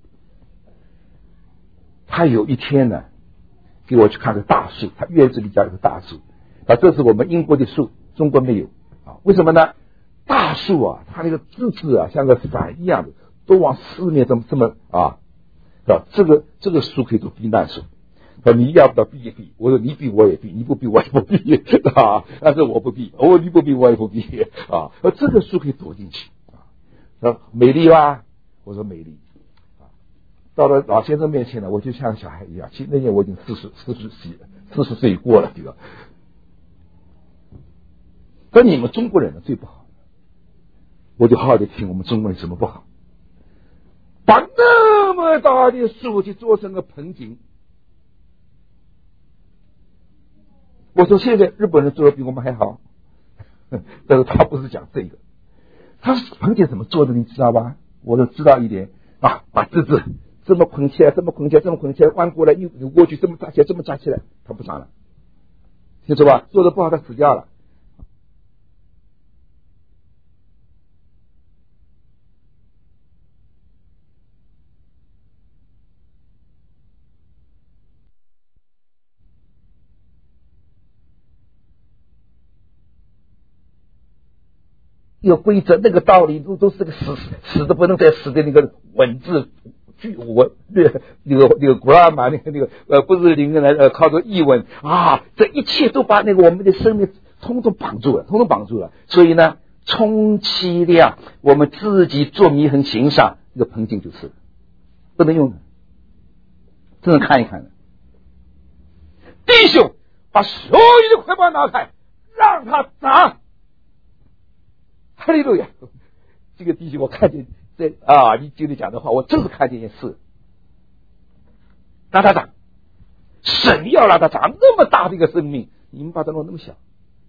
他有一天呢，给我去看个大树，他院子里家有个大树，这是我们英国的树，中国没有为什么呢？大树它那个枝子像个伞一样的，都往四面这么这个树可以做避难树。你要不要避一避？我说你避我也避，你不避我也不避但是我不避，你不避我也不避这个树可以躲进去美丽吧？我说美丽到了老先生面前呢，我就像小孩一样。其实那年我已经40岁过了，这个。但你们中国人呢最不好，我就好好的听我们中国人怎么不好，把那么大的树去做成个盆景。我说现在日本人做的比我们还好，但是他不是讲这个，他盆景怎么做的你知道吧？我就知道一点把枝子这么捆起来，这么捆起来，这么捆起来，弯过来又扭过去，这么扎起来，这么扎起来，他不长了，听说吧？做的不好，他死掉了。一个规则，那个道理都是个死的不能再死的那个文字那个 grammar 那个不是那个靠着译文这一切都把那个我们的生命统统绑住了。所以呢，充其量我们自己做祢衡行上一个盆景就是不能用的，只能看一看的。弟兄，把所有的捆绑拿开，让他长。哈利路亚！这个弟兄，我看见你今天讲的话，我真是看见一件事，让他长，神要让他长那么大的一个生命，你们把它弄那么小。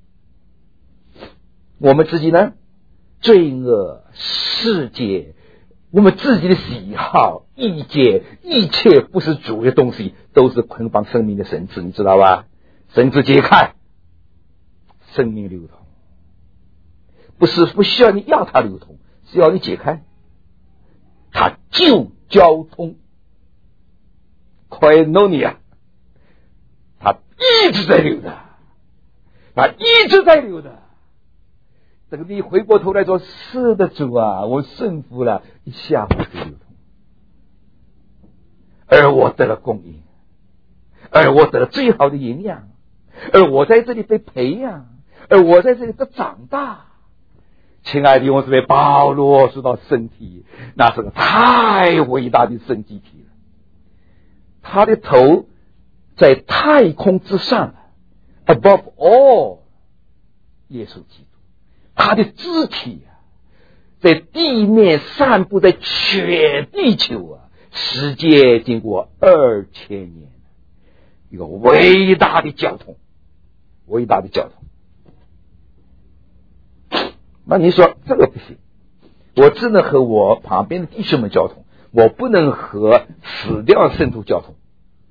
我们自己呢，罪恶、世界，我们自己的喜好、意见，一切不是主的东西，都是捆绑生命的绳子，你知道吧？绳子解开，生命流通。不需要你要它流通，是要你解开，它就交通。快弄你它一直在流的，一直在流的。这个你回过头来说，是的主我顺服了，一下子就流通，而我得了供应，而我得了最好的营养，而我在这里被培养，而我在这里得长大。亲爱的弟兄姊妹，保罗说到身体，那是个太伟大的生机体了。他的头在太空之上 ，above all， 耶稣基督。他的肢体在地面散布在全地球世界经过2000年，一个伟大的交通。那你说这个不行，我只能和我旁边的弟兄们交通，我不能和死掉的圣徒交通。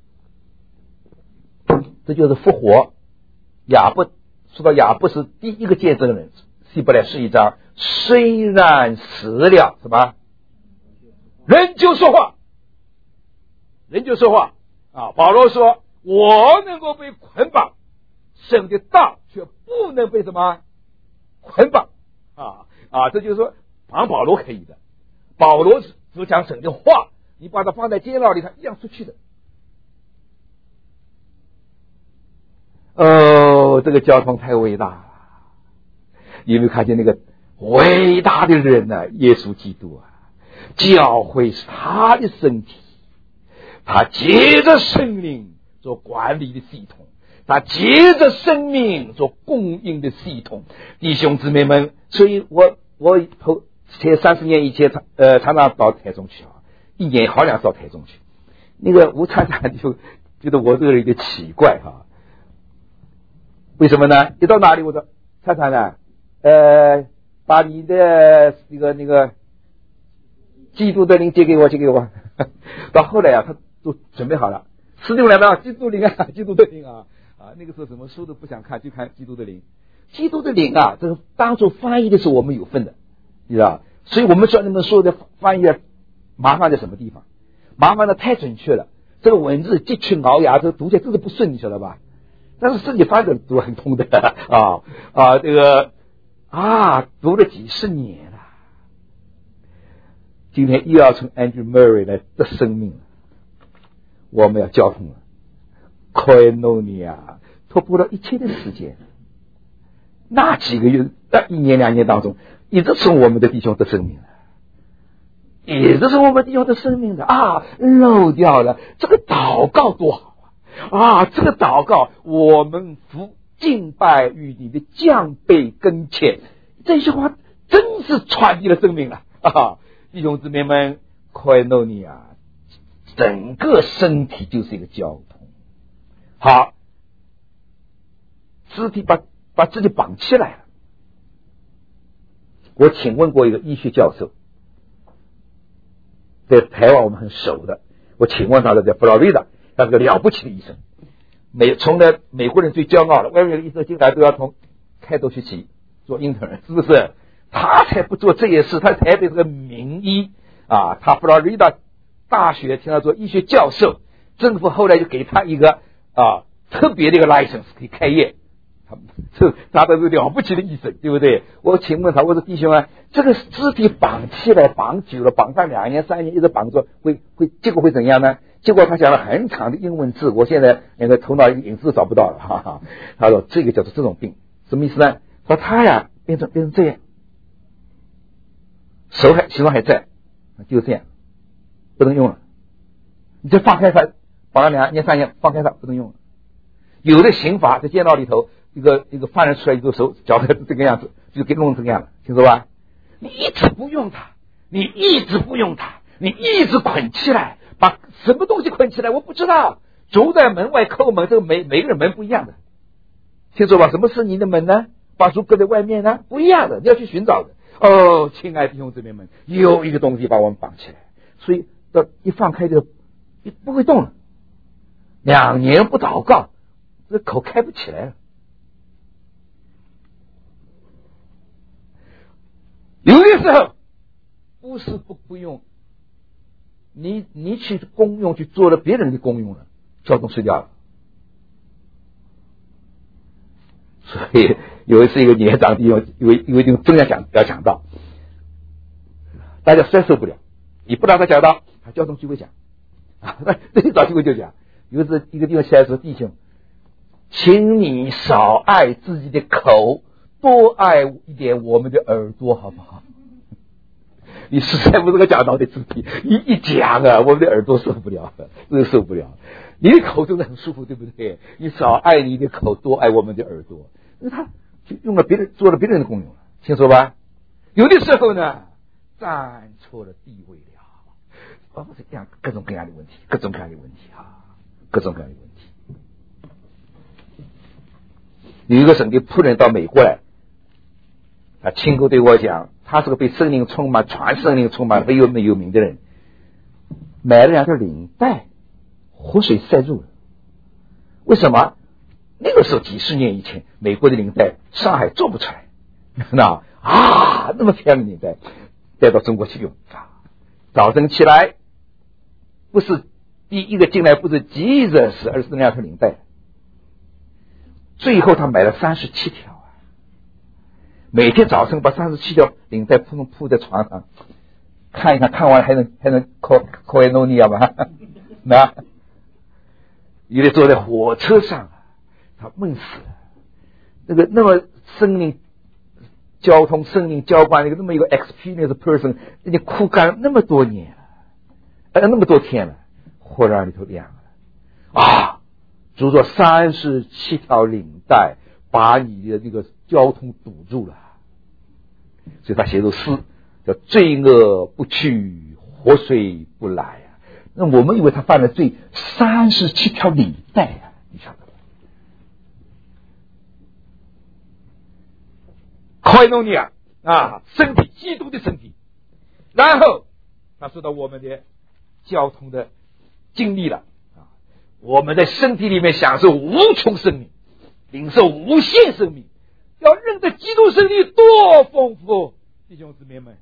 这就是复活。说到亚伯是第一个见证人，希伯来11章，虽然死了，什么？人就说话保罗说，我能够被捆绑，神的道却不能被什么捆绑这就是说绑保罗可以的，保罗只讲神的话，你把它放在监牢里，他一样出去的。这个交通太伟大了！有没有看见那个伟大的人呢？耶稣基督教会是他的身体，他接着生命做管理的系统，他接着生命做供应的系统。弟兄姊妹们，所以我前30年以前常常到台中去，一年好2次到台中去。 那个吴参禅就觉得我这个人有点奇怪哈，为什么呢？一到哪里我说参禅呢，把你的那个基督的灵借给我。到后来啊，他都准备好了，吃定了吧？基督灵啊，基督的灵啊，那个时候什么书都不想看，就看基督的灵。基督的灵啊，这个当初翻译的时候我们有份的，你知道？所以我们说那本书的翻译麻烦在什么地方？麻烦的太准确了，这个文字佶屈聱牙，这个读起来真是不顺，你晓得吧？但是自己翻译读很通的这个读了几十年了。今天又要从 Andrew Murray 来的生命了，我们要交通了 Koinonia 突破了一切的时间，那几个月1年2年当中一直是我们的弟兄的生命了，也就是我们弟兄的生命的漏掉了这个祷告多好这个祷告我们服敬拜于你的降杯跟前，这句话真是传递了生命了弟兄姊妹们 Koinonia 整个身体就是一个交通。好，肢体把自己绑起来了。我请问过一个医学教授，在台湾我们很熟的，我请问他的在佛罗里达，他是个了不起的医生，从来美国人最骄傲的，外面的医生进来都要从开头学习做 intern， 是不是？他才不做这些事，他台北是个名医他佛罗里达大学听他做医学教授，政府后来就给他一个特别的一个 license 可以开业，他都是了不起的医生，对不对？我请问他，我说弟兄这个肢体绑起来绑久了，绑上2年3年一直绑住，结果会怎样呢？结果他讲了很长的英文字，我现在连个头脑影子都找不到了他说这个叫做这种病，什么意思呢？说他变成这样，手形状还在，就这样不能用了，你就放开它，绑了2年3年，放开它不能用了。有的刑法在监牢里头，一个犯人出来，一个手脚是这个样子，就给弄成这样了，听说吧？你一直不用它，你一直捆起来，把什么东西捆起来我不知道，竹在门外叩门，这个每个人门不一样的，听说吧？什么是你的门呢？把竹搁在外面呢？不一样的，你要去寻找的。亲爱的弟兄姊妹们，有一个东西把我们绑起来，所以一放开就不会动了。2年不祷告，这口开不起来了。有的时候不是不用，你去公用去做了别人的公用了，交通失掉了。所以有一次一个年长弟兄有一定真要讲到，大家实在受不了，你不让他讲到，他交通就会讲那早就会就讲。有一次一个地方起来说，弟兄，请你少爱自己的口，多爱一点我们的耳朵，好不好？你实在不是个讲道的肢体，一讲我们的耳朵受不了，真的受不了。你的口真的很舒服，对不对？你少爱你的口，多爱我们的耳朵，因为他就用了做了别人的功用了，听说吧？有的时候呢，站错了地位了，这样各种各样的问题，各种各样的问题。有一个省的仆人到美国来，亲口对我讲，他是个被圣灵充满、传圣灵充满、很有名的人，买了2条领带，活水塞住了。为什么？那个时候几十年以前，美国的领带上海做不出来，那么漂亮的领带带到中国去用。早晨起来，不是第一个进来不是Jesus，而是那2条领带。最后他买了37条每天早晨把37条领带铺在床上看一看，看完还能Koinonia吗？有的坐在火车上他闷死了。那么生命交通、生命浇灌那么一个 experience person， 已经枯干了那么多年了，那么多天了，忽然里头亮了主说37条领带把你的那个交通堵住了，所以他写首诗叫罪恶不去，活水不来那我们以为他犯了罪，37条领带啊，你晓得吧？快弄你啊，身体，基督的身体。然后他说到我们的交通的经历了啊，我们在身体里面享受无穷生命，领受无限生命，要认得基督生命多丰富，弟兄姊妹们。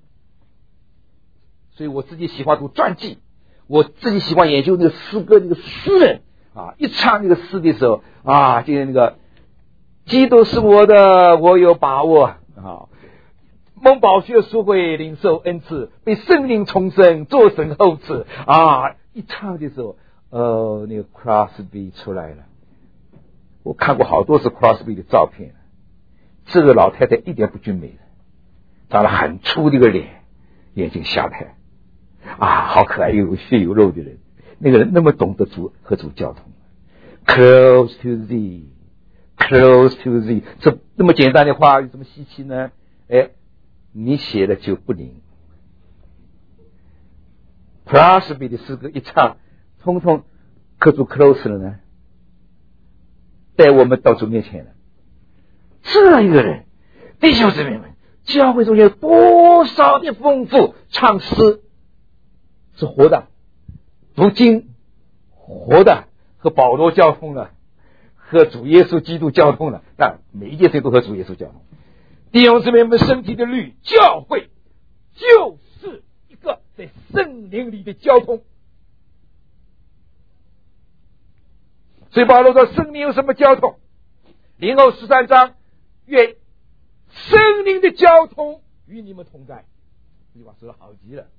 所以我自己喜欢读传记，我自己喜欢研究那个诗歌，那个诗人啊，一唱那个诗的时候啊，今天那个基督是我的，我有把握啊。蒙宝血赎回，领受恩赐，被圣灵重生，做神后赐啊！一唱的时候，那个 Crosby 出来了。我看过好多次 Crosby 的照片，这个老太太一点不俊美的，长得很粗的一个脸，眼睛瞎开啊，好可爱，有血有肉的人。那个人那么懂得和主交通 ，Close to thee, close to thee， 这那么简单的话有什么稀奇呢？哎。你写的就不灵。Crosby 的诗歌一唱，通通刻住 close 了呢，带我们到主面前了。这一个人，弟兄姊妹们，教会中有多少的丰富，唱诗是活的，读经活的，和保罗交通了，和主耶稣基督交通了，但每一件事都和主耶稣交通。弟兄姊妹们，身体的律，教会就是一个在圣灵里的交通。所以保罗说，圣灵有什么交通？林后13章，愿圣灵的交通与你们同在。这句话说的好极了。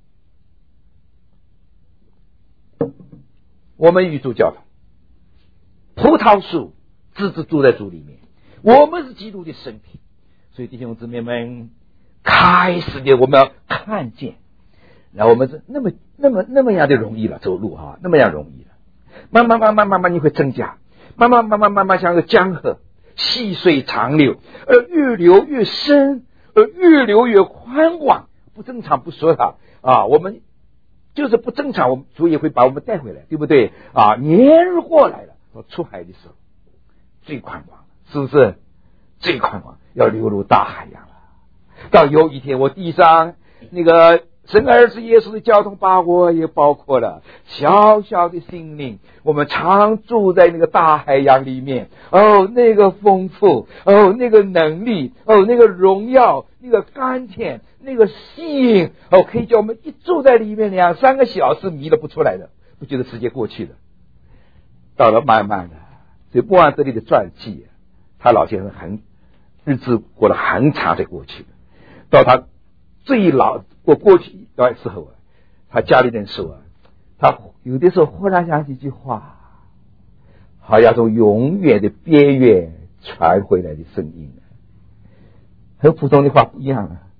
我们与主交通，葡萄树枝子住在主里面，我们是基督的身体。所以弟兄姊妹们，开始的我们要看见，然后我们是那么样的容易了，走路啊，那么样容易了。慢慢你会增加，慢慢像个江河，细水长流，越流越深，越流越宽广。不正常不说它啊，我们就是不正常，我们主也会把我们带回来，对不对啊？年过来了，出海的时候最宽广，是不是？最宽广，要流入大海洋了。到有一天，我地上那个神儿子耶稣的交通把我也包括了，小小的心灵，我们常住在那个大海洋里面。那个丰富，那个能力，那个荣耀，那个甘甜，那个吸引，可以叫我们一住在里面2-3个小时迷了不出来的，不觉得时间过去了。到了慢慢的，所以波安这里的传记，他老先生日子过了很长才过去的。到他最老过去一段时候，他家里人说，他有的时候忽然想起一句话，好像从永远的边缘传回来的声音，和普通的话不一样啊。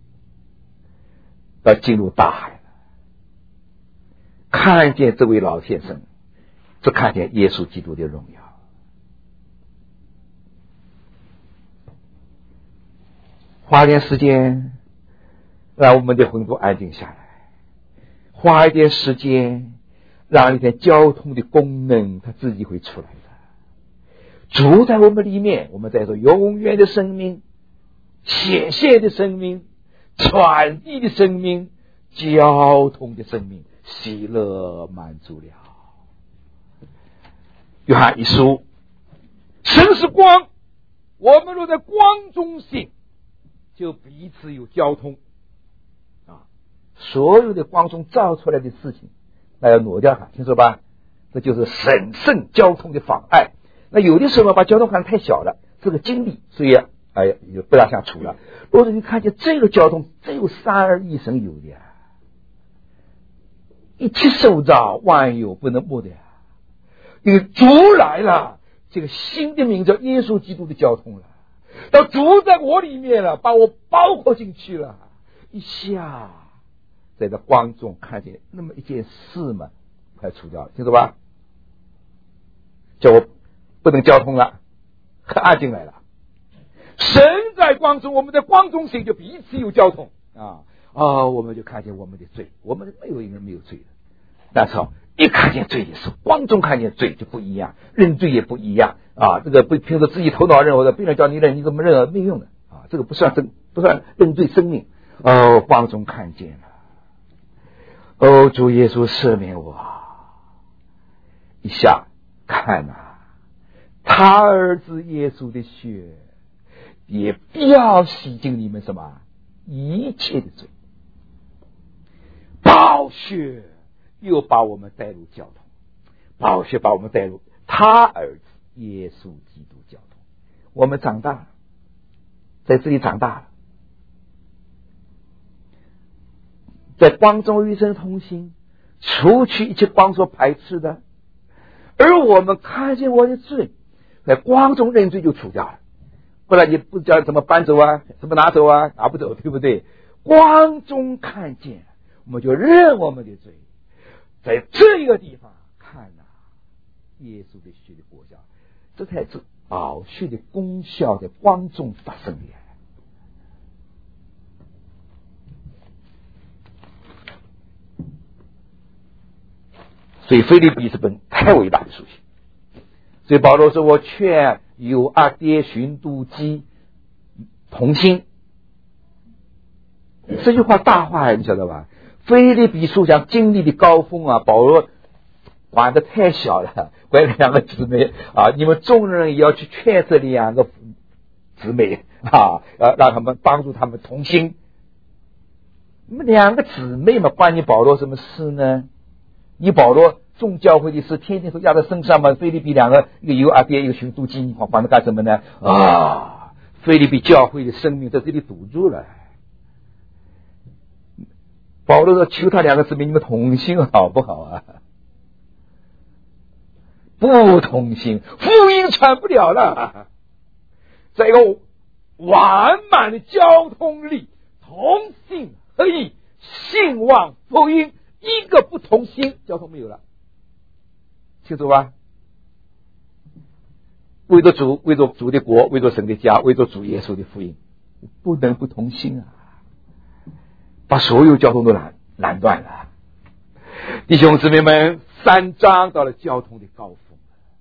要进入大海了，看见这位老先生，只看见耶稣基督的荣耀。花点时间让我们的魂都安静下来，花一点时间让一点交通的功能它自己会出来的。主在我们里面，我们在说永远的生命，显现的生命，传递的生命，交通的生命，喜乐满足了。约翰一书，神是光，我们若在光中行，就彼此有交通啊！所有的光中照出来的事情，那要挪掉它，听说吧？这就是审慎交通的妨碍。那有的时候把交通看得太小了，这个精力，所以也不大想处了。如果你看见这个交通，只有三而一神有的呀，一切受造，万有不能没的呀。这个主来了，这个新的名叫耶稣基督的交通了。到主在我里面了，把我包括进去了，一下在这光中看见那么一件事嘛，快除掉了，听懂吧？叫我不能交通了，很安静来了。神在光中，我们在光中行，就彼此有交通啊！我们就看见我们的罪，我们没有一个人没有罪的， 但是一看见罪也是，光中看见罪就不一样，认罪也不一样啊！这个不凭着自己头脑认为的，别人叫你认，你怎么认没用的啊！这个不算认罪生命哦，光中看见了哦，主耶稣赦免我一下，看啊，他儿子耶稣的血也必要洗净你们什么一切的罪，宝血又把我们带入教堂，宝血把我们带入他儿子耶稣基督教堂，我们长大了，在这里长大了，在光中与神同行，除去一切光所排斥的，而我们看见我的罪，在光中认罪就除掉了。不然你不知道怎么搬走啊，怎么拿走啊，拿不走，对不对？光中看见，我们就认我们的罪，在这个地方看啊，耶稣的血的果效，这才是宝血的功效在光中发生的。所以腓立比是本太伟大的书信，所以保罗说，我劝有阿爹寻妒基同心，这句话大话你晓得吧？腓立比书上经历的高峰啊，保罗管得太小了，管两个姊妹啊，你们众人也要去劝这两个姊妹啊，让他们帮助他们同心。你们两个姊妹嘛，关你保罗什么事呢？你保罗众教会的事天天都压在身上嘛。腓立比两个，一个有阿爹，一个寻妒基，你管他干什么呢？啊，腓立比教会的生命在这里堵住了。保罗说，求他两个姊妹你们同心好不好啊？不同心，福音传不了了。在一个完满的交通里，同心合意，信望福音，一个不同心，交通没有了，清楚吧？为着主，为着主的国，为着神的家，为着主耶稣的福音，不能不同心啊！把所有交通都拦断了。弟兄姊妹们，3章到了交通的高峰，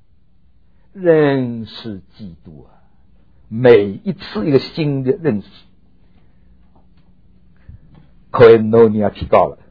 认识基督啊！每一次一个新的认识，koinonia提高了。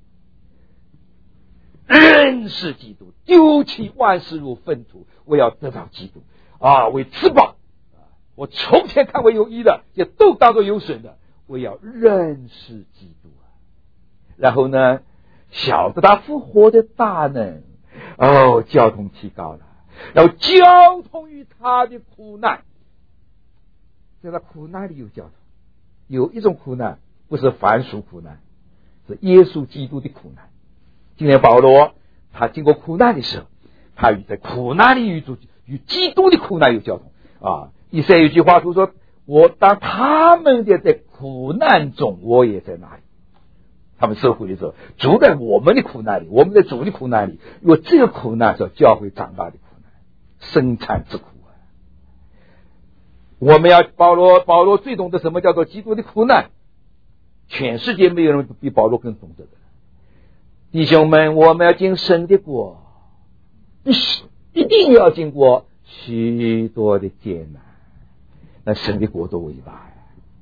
认识基督，丢弃万事如粪土，我要得到基督啊！为吃饱，我从前看为有益的，也都当作有损的。我要认识基督啊！然后呢，晓得他复活的大能，哦，交通提高了，然后交通于他的苦难，在他苦难里有交通。有一种苦难不是凡俗苦难，是耶稣基督的苦难。今天保罗他经过苦难的时候，他在苦难里与基督的苦难有交通啊。以赛有句话说，我当他们的在苦难中，我也在那里。他们受苦的时候，主在我们的苦难里，我们在主的苦难里，因为这个苦难是教会长大的苦难，生产之苦啊。我们要保罗最懂得什么叫做基督的苦难，全世界没有人比保罗更懂得的。弟兄们，我们要进神的国，一定要经过许多的艰难，那神的国多伟大呀！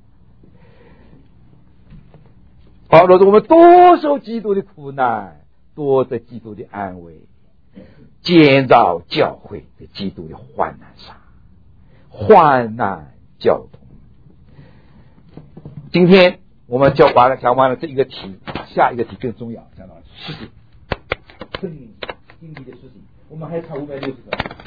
保罗说，我们多受基督的苦难，多得基督的安慰，建造教会在基督的患难上，患难交通。今天我们讲完了这一个题，下一个题更重要，讲到了实际，经历的实际，我们还差560个。